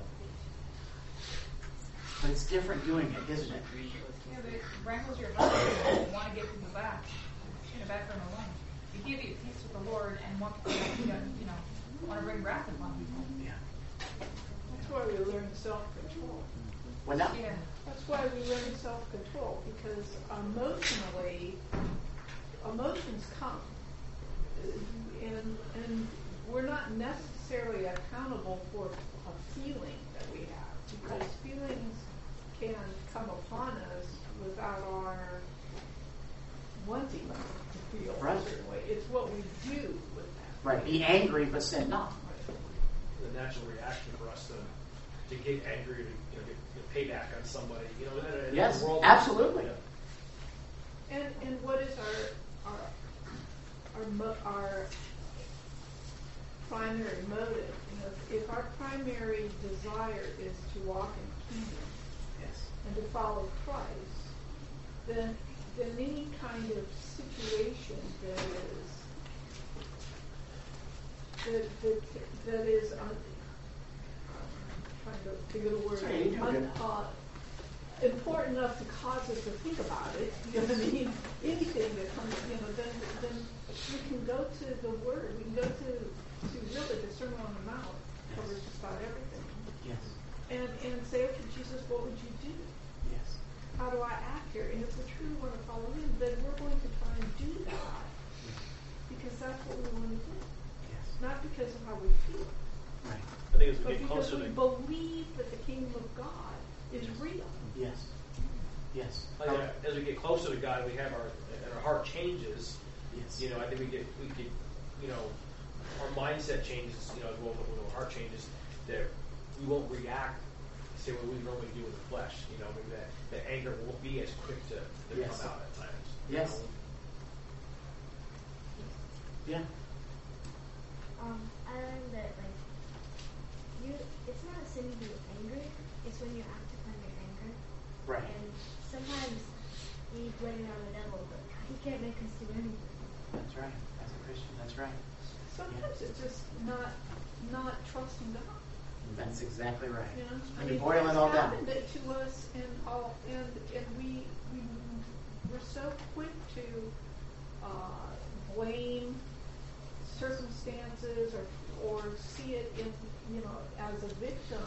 But it's different doing it, isn't it? Yeah, but it rankles your heart. You want to get people back. In a back from the line. You can't be at peace with the Lord and want to, you know, want to bring wrath upon people. Yeah. That's why we learn self-control. Well, now, Yeah. That's why we learn self-control, because emotionally, emotions come. And, and we're not necessarily accountable for a feeling that we have, because feelings can come upon us without our wanting to feel Right. a certain way. It's what we do with that. Right. Be angry, but sin not. The natural reaction for us to to get angry, to you know, get, get payback on somebody. You know, in, in Yes, the world, absolutely. Yeah. And and what is our our our mo- our primary motive? You know, if our primary desire is to walk in the kingdom Yes. and to follow Christ, then then any kind of situation that is that that, that is un, I'm trying to think of the word Sorry, you're doing un, uh, important enough to cause us to think about it. You know what I mean? Anything that comes, you know, then then we can go to the Word. We can go to to really the Sermon on the Mount covers just about everything. Yes. And and say, okay, Jesus, what would you do? Yes. How do I act here? And if we truly want to follow Him, then we're going to try and do that because that's what we want to do. Yes. Not because of how we feel, Right. I think as we but get because closer we to believe that the kingdom of God is real. Yes. Yes. like, uh, as we get closer to God, we have our and our heart changes. Yes. You know, I think we get we get you know our mindset changes. You know, as well when our heart changes, that we won't react the same way we normally do in the flesh. You know, maybe that, that anger won't be as quick to, to Yes. come out at times. you Yes. know. Yeah. Um, I learned that like you, it's not a sin to be angry. It's when you act upon your anger. Right. And sometimes we blame it on the devil, but he can't make us do anything. That's right. As a Christian, that's right. Sometimes it's just not not trusting God. That's exactly right. You know, When I you mean, boil it it's all down. happened it to us, and all, and and we we we're so quick to uh, blame circumstances or or see it in you know as a victim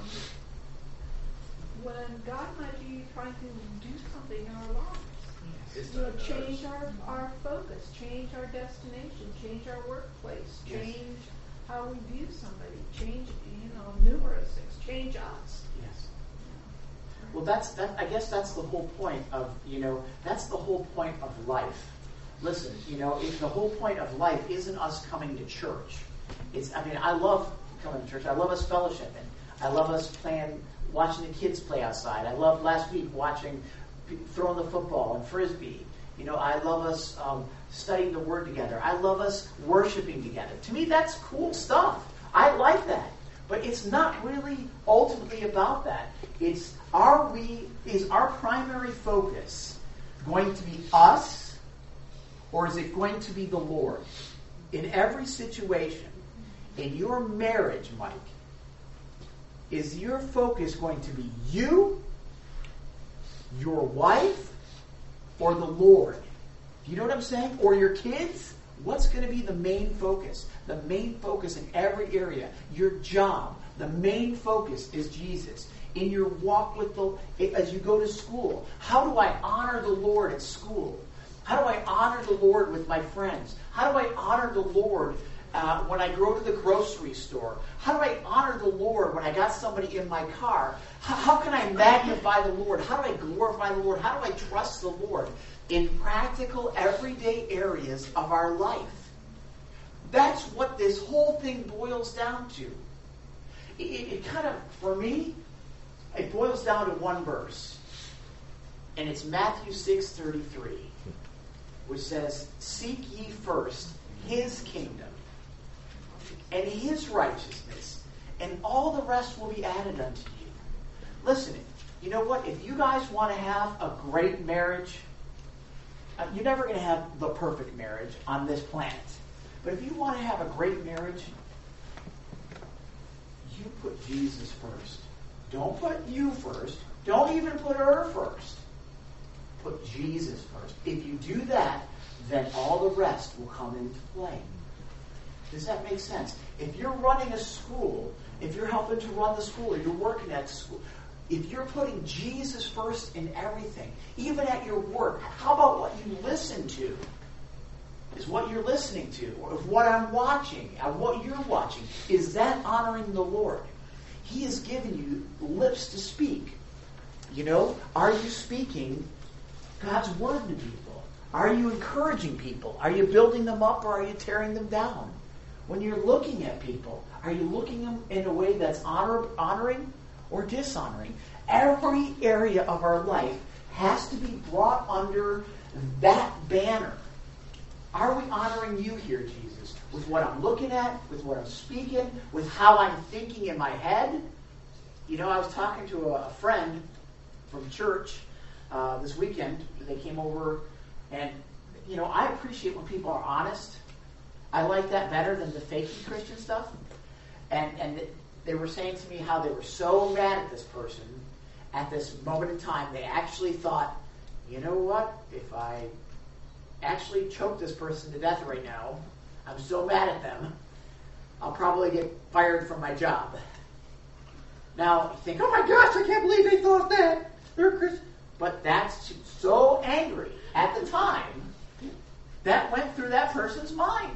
when God might be trying to do something in our lives. It's You know, not change ours. our, our focus, change our destination, change our workplace, Yes. change how we view somebody, change, you know, numerous things, change us. Yes. Well, that's that. I guess that's the whole point of you know. That's the whole point of life. Listen, you know, if the whole point of life isn't us coming to church, it's. I mean, I love coming to church. I love us fellowshipping. I love us playing, watching the kids play outside. I loved last week watching, throwing the football and frisbee. You know, I love us um, studying the Word together. I love us worshiping together. To me, that's cool stuff. I like that. But it's not really ultimately about that. It's, are we, is our primary focus going to be us, or is it going to be the Lord? In every situation, in your marriage, Mike, is your focus going to be you, your wife, or the Lord? Do you know what I'm saying? Or your kids? What's going to be the main focus? The main focus in every area. Your job. The main focus is Jesus. In your walk with the, as you go to school, how do I honor the Lord at school? How do I honor the Lord with my friends? How do I honor the Lord uh, when I go to the grocery store? How do I honor the Lord when I got somebody in my car? How, how can I magnify the Lord? How do I glorify the Lord? How do I trust the Lord in practical, everyday areas of our life? That's what this whole thing boils down to. It, it, it kind of, for me, it boils down to one verse. And it's Matthew six thirty-three, which says, "Seek ye first His kingdom and His righteousness, and all the rest will be added unto you." Listen, you know what? If you guys want to have a great marriage, uh, you're never going to have the perfect marriage on this planet. But if you want to have a great marriage, you put Jesus first. Don't put you first. Don't even put her first. Put Jesus first. If you do that, then all the rest will come into play. Does that make sense? If you're running a school, if you're helping to run the school, or you're working at school, if you're putting Jesus first in everything, even at your work, how about what you listen to? Is what you're listening to, or what I'm watching, and what you're watching, is that honoring the Lord? He has given you lips to speak. You know, are you speaking God's word to people? Are you encouraging people? Are you building them up, or are you tearing them down? When you're looking at people, are you looking at them in a way that's honor, honoring or dishonoring? Every area of our life has to be brought under that banner. Are we honoring you here, Jesus? With what I'm looking at, with what I'm speaking, with how I'm thinking in my head? You know, I was talking to a, a friend from church uh, this weekend. They came over, and, you know, I appreciate when people are honest. I like that better than the fakey Christian stuff. And and they were saying to me how they were so mad at this person at this moment in time. They actually thought, you know what? If I actually choke this person to death right now, I'm so mad at them, I'll probably get fired from my job. Now, you think, oh my gosh, I can't believe they thought that. They're Christian. But that's so angry at the time that went through that person's mind.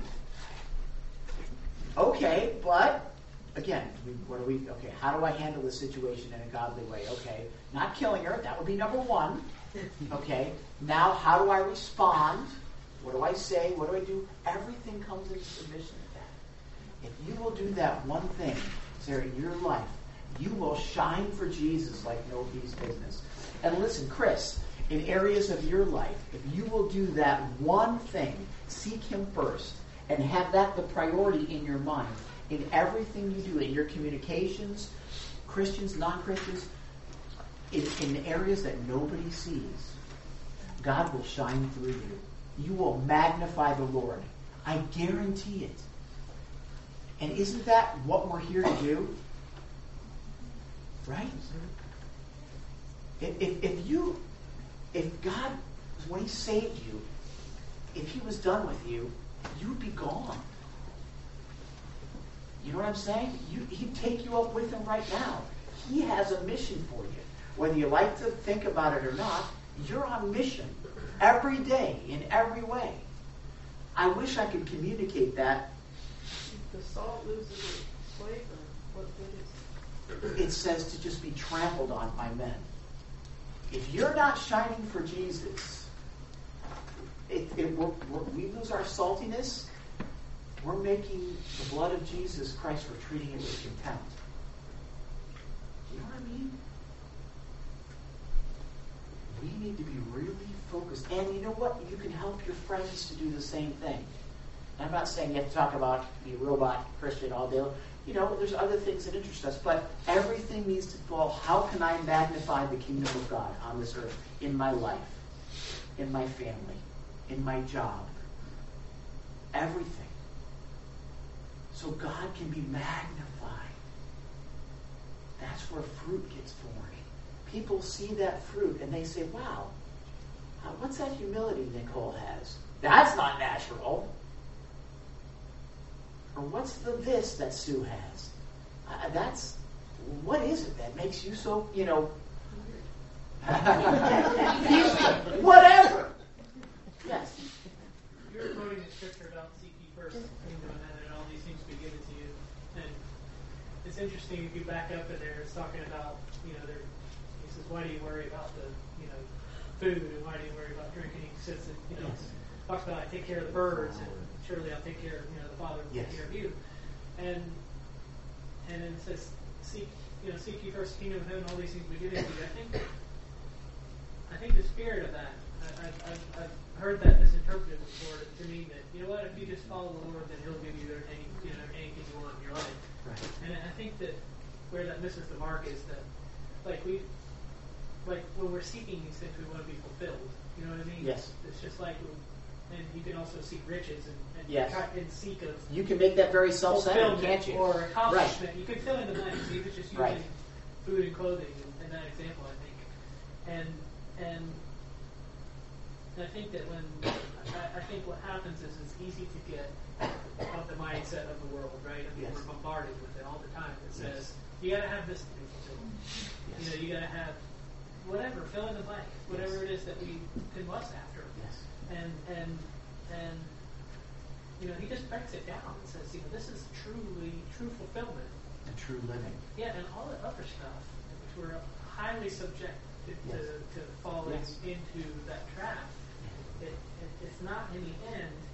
Okay, but again, what do we? Okay, how do I handle this situation in a godly way? Okay, not killing her. That would be number one. Okay, now how do I respond? What do I say? What do I do? Everything comes into submission to that. If you will do that one thing, Sarah, in your life, you will shine for Jesus like nobody's business. And listen, Chris, in areas of your life, if you will do that one thing, seek Him first, and have that the priority in your mind, in everything you do, in your communications, Christians, non-Christians, in, in areas that nobody sees, God will shine through you. You will magnify the Lord. I guarantee it. And isn't that what we're here to do? Right? If, if, if you, if God, when He saved you, if He was done with you, you'd be gone. You know what I'm saying? You, He'd take you up with Him right now. He has a mission for you. Whether you like to think about it or not, you're on mission every day, in every way. I wish I could communicate that. If the salt loses its flavor, what good is it? It says to just be trampled on by men. If you're not shining for Jesus, it, it, we're, we're, we lose our saltiness. We're making the blood of Jesus Christ, we're treating it with contempt. You know what I mean? We need to be really focused. And you know what? You can help your friends to do the same thing. I'm not saying you have to talk about the robot Christian all day. You know, there's other things that interest us. But everything needs to fall. How can I magnify the kingdom of God on this earth? In my life. In my family. In my job. Everything. So God can be magnified. That's where fruit gets born. People see that fruit and they say, wow, what's that humility Nicole has? That's not natural. Or what's the this that Sue has? Uh, that's, what is it that makes you so, you know, whatever. Yes. You're quoting the scripture about seek ye first the kingdom and all these things be given to you. And it's interesting if you back up in there, it's talking about, you know, there, he says, why do you worry about the, you know, food, and why do you worry about drinking? He says, that, you know, it's, talks about I take care of the birds, and surely I'll take care of, you know, the Father will yes. take care of you. And and then it says, seek, you know, seek ye first the kingdom of heaven, all these things will be given to you. I think, I think the spirit of that, I, I've, I've, I've heard that misinterpreted before to mean that, you know what, if you just follow the Lord, then He'll give you any, you know, anything you want in your life. Right. And I think that where that misses the mark is that, like we, like when we're seeking these things, we want to be fulfilled. You know what I mean? Yes. It's just like, and you can also seek riches and, and, yes. and seek of. You can make that very self-centered, can't you? Or accomplishment. Right. You can fill in the blanks. Even just using right. food and clothing in, in that example, I think. And and I think that when I, I think what happens is it's easy to get of the mindset of the world, right? I mean, yes. we're bombarded with it all the time. It says yes. you got to have this to be fulfilled. Yes. You know, you got to have whatever, fill in the blank, whatever yes. it is that we can lust after. Yes. And and and you know, he just breaks it down and says, you know, this is truly true fulfillment. And true living. Yeah, and all the other stuff, which we're highly subject to, yes. to, to falling yes. into that trap. It, it, it's not in the end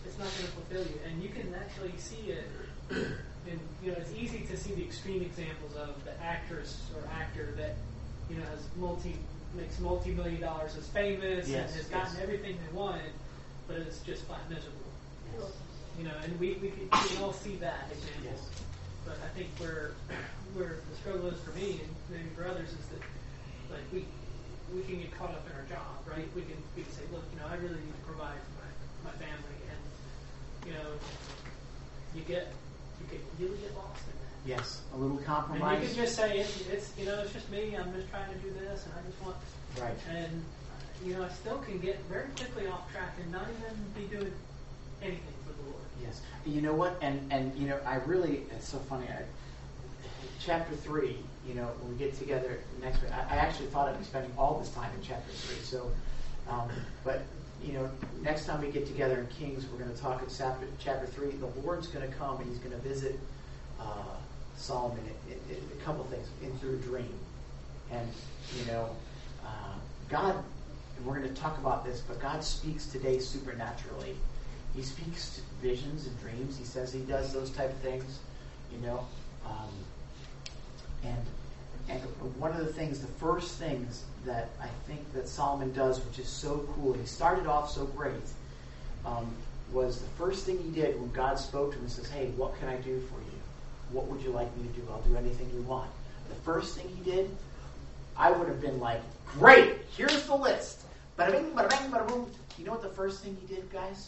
it's not going to fulfill you. And you can actually see it. And you know, it's easy to see the extreme examples of the actress or actor that you know has multi makes multi million dollars, is famous, Yes, and has gotten yes. everything they wanted, but it's just flat miserable. You know, and we we can, we can all see that example. Yes. But I think where where the struggle is for me and maybe for others is that like we we can get caught up in our job, right? We can we can say, look, you know, I really need to provide for my, my family, and you know, you get you get really get lost in that. Yes, a little And compromise. you can just say it's, it's you know it's just me. I'm just trying to do this, and I just want. Right. And uh, you know I still can get very quickly off track and not even be doing anything for the Lord. Yes. You know what? And and you know, I really, it's so funny. I, chapter three, you know, when we get together next week, I, I actually thought I'd be spending all this time in chapter three. So, um, but you know, next time we get together in Kings, we're going to talk in chapter chapter three. The Lord's going to come and He's going to visit uh, Solomon. It, it, it, a couple things in through a dream, and you know, uh, God. And we're going to talk about this, but God speaks today supernaturally. He speaks visions and dreams. He says He does those type of things, you know. Um, and and one of the things, the first things that I think that Solomon does, which is so cool, he started off so great, um, was the first thing he did when God spoke to him and says, hey, what can I do for you? What would you like me to do? I'll do anything you want. The first thing he did, I would have been like, great, here's the list. Bada bing, bada bang, bada boom. You know what the first thing he did, guys?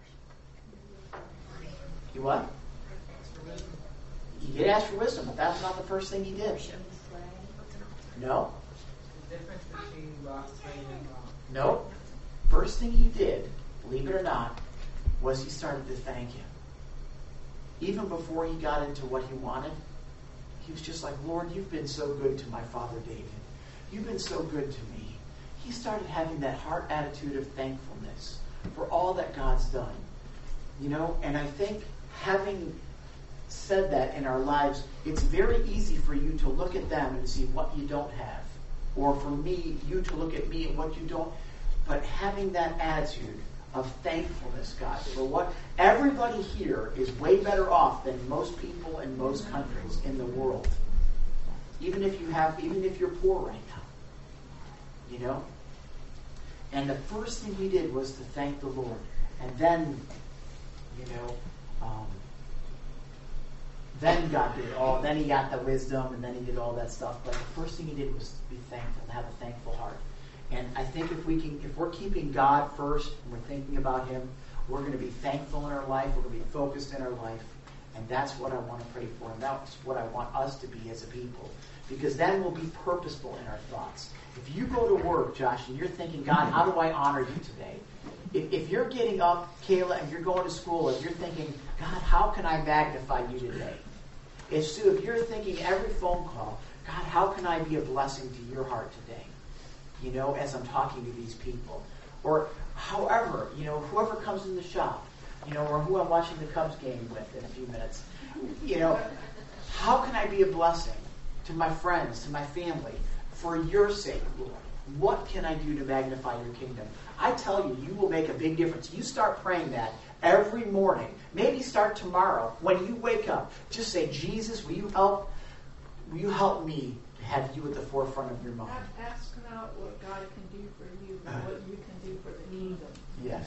He what? He did ask for wisdom, but that's not the first thing he did. No. The difference between rock, plain, and rock. No. First thing he did, believe it or not, was he started to thank Him. Even before he got into what he wanted, he was just like, Lord, you've been so good to my father David. You've been so good to me. He started having that heart attitude of thankfulness for all that God's done. You know, and I think having said that in our lives, it's very easy for you to look at them and see what you don't have. Or for me, you to look at me and what you don't. But having that attitude of thankfulness, God, for what everybody here is way better off than most people in most countries in the world. Even if you have, even if you're poor right now. You know? And the first thing he did was to thank the Lord. And then, you know, um, then God did all, then he got the wisdom, and then he did all that stuff. But the first thing he did was be thankful, and have a thankful heart. And I think if we can, if we're keeping God first, and we're thinking about Him, we're going to be thankful in our life, we're going to be focused in our life, and that's what I want to pray for, and that's what I want us to be as a people. Because then we'll be purposeful in our thoughts. If you go to work, Josh, and you're thinking, God, how do I honor you today? If, if you're getting up, Kayla, and you're going to school, and you're thinking, God, how can I magnify you today? If, Sue, if you're thinking every phone call, God, how can I be a blessing to your heart today? You know, as I'm talking to these people. Or however, you know, whoever comes in the shop, you know, or who I'm watching the Cubs game with in a few minutes. You know, how can I be a blessing to my friends, to my family, for your sake, Lord? What can I do to magnify your kingdom? I tell you, you will make a big difference. You start praying that every morning. Maybe start tomorrow. When you wake up, just say, Jesus, will you help? Will you help me to have you at the forefront of your mind? Ask not what God can do for you, but what you can do for the kingdom. Yes.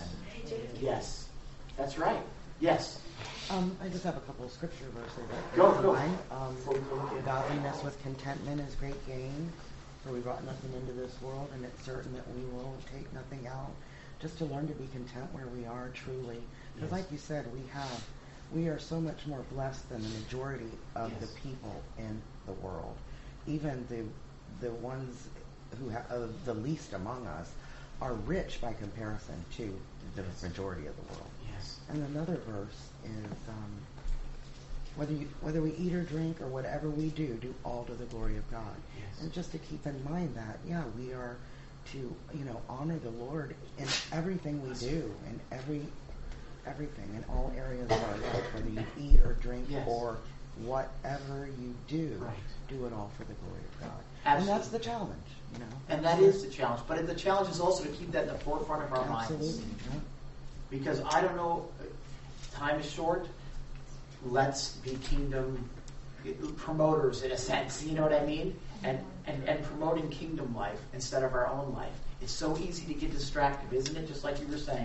Yes. That's right. Yes. Um, I just have a couple of scripture verses. That Go, come to go. mind. Um, Godliness with contentment is great gain. For we brought nothing into this world, and it's certain that we will take nothing out. Just to learn to be content where we are truly. Because Yes. like you said, we have, we are so much more blessed than the majority of Yes. the people in the world. Even the the ones who have uh, the least among us are rich by comparison to the Yes. majority of the world. Yes. And another verse is um, whether you, whether we eat or drink or whatever we do, do all to the glory of God. Yes. And just to keep in mind that, yeah, we are to, you know, honor the Lord in everything we do, in every everything, in all areas of our life, whether you eat or drink Yes. or whatever you do, Right. do it all for the glory of God. Absolutely. And that's the challenge, you know. And that is the challenge. But the challenge is also to keep that in the forefront of our Absolutely. minds. Yeah. Because I don't know, time is short. Let's be kingdom promoters in a sense, you know what I mean? And, and, and promoting kingdom life instead of our own life. It's so easy to get distracted, isn't it? Just like you were saying.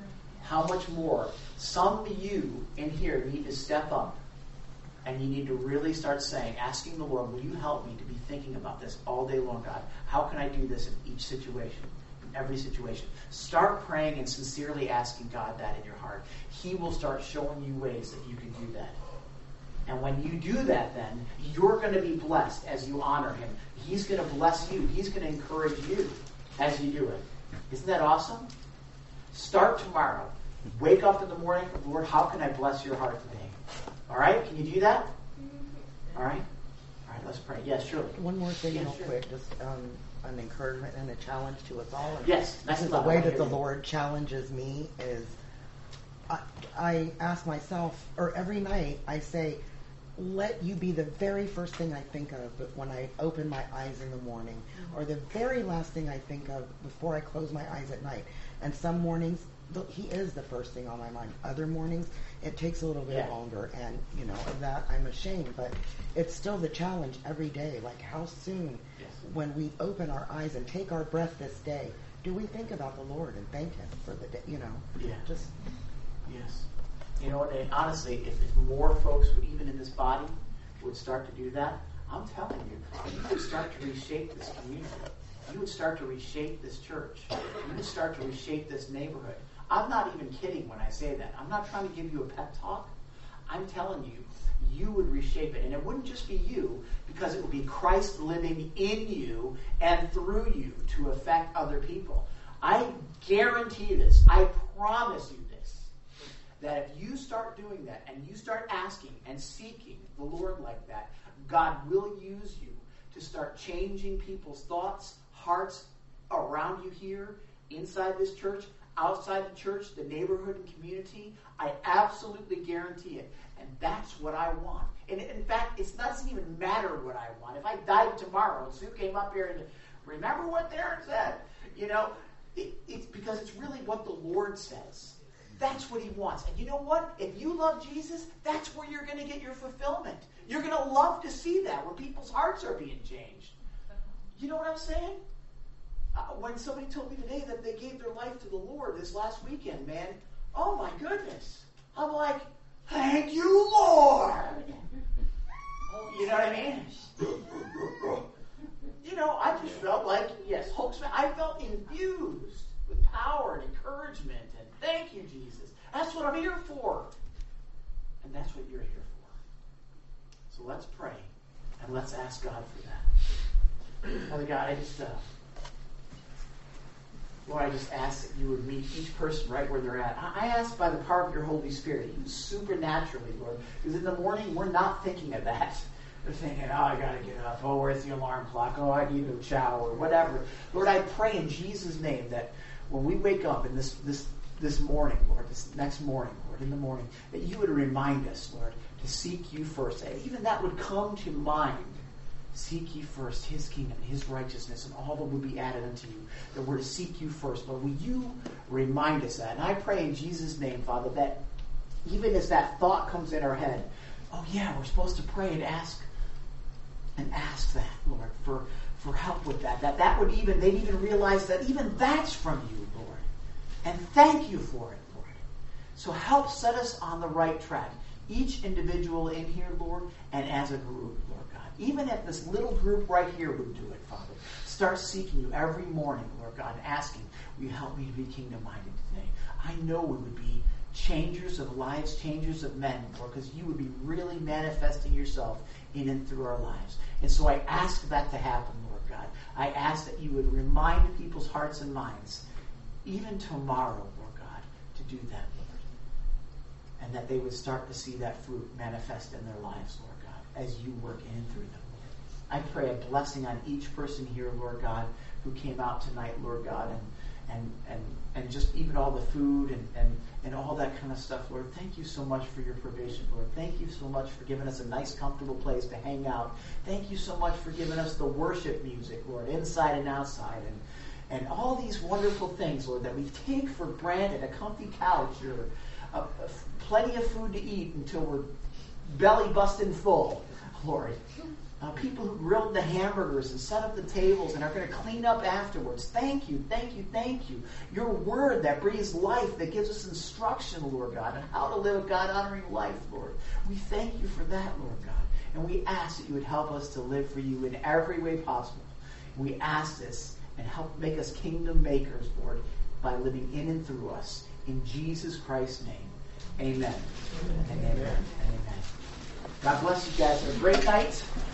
How much more? Some of you in here need to step up and you need to really start saying, asking the Lord, will you help me to be thinking about this all day long, God? How can I do this in each situation, in every situation? Start praying and sincerely asking God that in your heart. He will start showing you ways that you can do that. And when you do that, then, you're going to be blessed as you honor him. He's going to bless you. He's going to encourage you as you do it. Isn't that awesome? Start tomorrow. Wake up in the morning. Lord, how can I bless your heart today? All right? Can you do that? All right? All right, let's pray. Yes, surely. One more thing Yes, real sure. quick. Just um, an encouragement and a challenge to us all. And Yes, this that's is love. the way I that the hear you. Lord challenges me is I, I ask myself, or every night I say, let you be the very first thing I think of but when I open my eyes in the morning, or the very last thing I think of before I close my eyes at night. And some mornings, the, he is the first thing on my mind. Other mornings, it takes a little bit Yeah. longer, and you know of that I'm ashamed, but it's still the challenge every day. Like, how soon, Yes. when we open our eyes and take our breath this day, do we think about the Lord and thank him for the day? You know, Yeah. just Yes. You know, and honestly, if, if more folks, would, even in this body, would start to do that, I'm telling you, you would start to reshape this community. You would start to reshape this church. You would start to reshape this neighborhood. I'm not even kidding when I say that. I'm not trying to give you a pep talk. I'm telling you, you would reshape it. And it wouldn't just be you, because it would be Christ living in you and through you to affect other people. I guarantee this. I promise you this. That if you start doing that and you start asking and seeking the Lord like that, God will use you to start changing people's thoughts, hearts around you here, inside this church, outside the church, the neighborhood and community. I absolutely guarantee it. And that's what I want. And in fact, it doesn't even matter what I want. If I died tomorrow and Sue came up here and remember what Darren said, you know, it, it's because it's really what the Lord says. That's what he wants. And you know what? If you love Jesus, that's where you're going to get your fulfillment. You're going to love to see that, where people's hearts are being changed. You know what I'm saying? Uh, when somebody told me today that they gave their life to the Lord this last weekend, man, oh my goodness. I'm like, thank you, Lord. You know what I mean? You know, I just felt like, yes, Hulk's, I felt infused with power and encouragement. And thank you, Jesus. That's what I'm here for. And that's what you're here for. So let's pray. And let's ask God for that. Father God, I just, uh, Lord, I just ask that you would meet each person right where they're at. I ask by the power of your Holy Spirit, even supernaturally, Lord, because in the morning we're not thinking of that. We're thinking, oh, I got to get up. Oh, where's the alarm clock? Oh, I need to shower, or whatever. Lord, I pray in Jesus' name that when we wake up in this this this morning, Lord, this next morning, Lord, in the morning, that you would remind us, Lord, to seek you first. And even that would come to mind. Seek ye first his kingdom, his righteousness, and all that will be added unto you. That we're to seek you first. Lord, will you remind us that? And I pray in Jesus' name, Father, that even as that thought comes in our head, oh yeah, we're supposed to pray and ask and ask that, Lord, for, for help with that. That that would even, they'd even realize that even that's from you, Lord. And thank you for it, Lord. So help set us on the right track. Each individual in here, Lord, and as a group, Lord God. Even if this little group right here would do it, Father. Start seeking you every morning, Lord God, and asking, will you help me to be kingdom-minded today? I know we would be changers of lives, changers of men, Lord, because you would be really manifesting yourself in and through our lives. And so I ask that to happen, Lord God. I ask that you would remind people's hearts and minds, even tomorrow, Lord God, to do that, Lord. And that they would start to see that fruit manifest in their lives, Lord God, as you work in and through them, Lord. I pray a blessing on each person here, Lord God, who came out tonight, Lord God, and and and, and just even all the food and, and, and all that kind of stuff, Lord. Thank you so much for your provision, Lord. Thank you so much for giving us a nice, comfortable place to hang out. Thank you so much for giving us the worship music, Lord, inside and outside. And and all these wonderful things, Lord, that we take for granted, a comfy couch or a, a, plenty of food to eat until we're belly busting full, Lord. Uh, people who grilled the hamburgers and set up the tables and are going to clean up afterwards. Thank you, thank you, thank you. Your word that breathes life, that gives us instruction, Lord God, on how to live a God-honoring life, Lord. We thank you for that, Lord God. And we ask that you would help us to live for you in every way possible. We ask this and help make us kingdom makers, Lord, by living in and through us. In Jesus Christ's name, amen. Amen. And amen. And amen. God bless you guys. Have a great night.